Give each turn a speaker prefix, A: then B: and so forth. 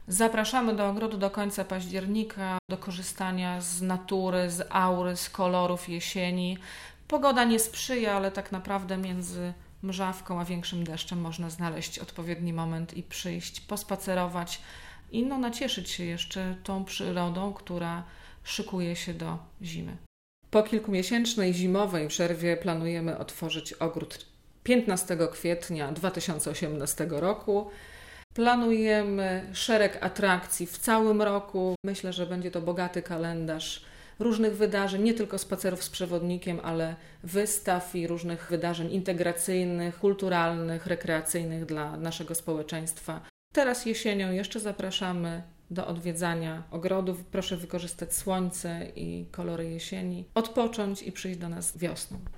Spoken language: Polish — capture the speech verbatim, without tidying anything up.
A: Zapraszamy do ogrodu do końca października, do korzystania z natury, z aury, z kolorów jesieni. Pogoda nie sprzyja, ale tak naprawdę między mrzawką a większym deszczem można znaleźć odpowiedni moment i przyjść, pospacerować i no, nacieszyć się jeszcze tą przyrodą, która szykuje się do zimy. Po kilkumiesięcznej zimowej przerwie planujemy otworzyć ogród piętnastego kwietnia dwa tysiące osiemnastego roku. Planujemy szereg atrakcji w całym roku. Myślę, że będzie to bogaty kalendarz różnych wydarzeń, nie tylko spacerów z przewodnikiem, ale wystaw i różnych wydarzeń integracyjnych, kulturalnych, rekreacyjnych dla naszego społeczeństwa. Teraz jesienią jeszcze zapraszamy do odwiedzania ogrodów. Proszę wykorzystać słońce i kolory jesieni, odpocząć i przyjść do nas wiosną.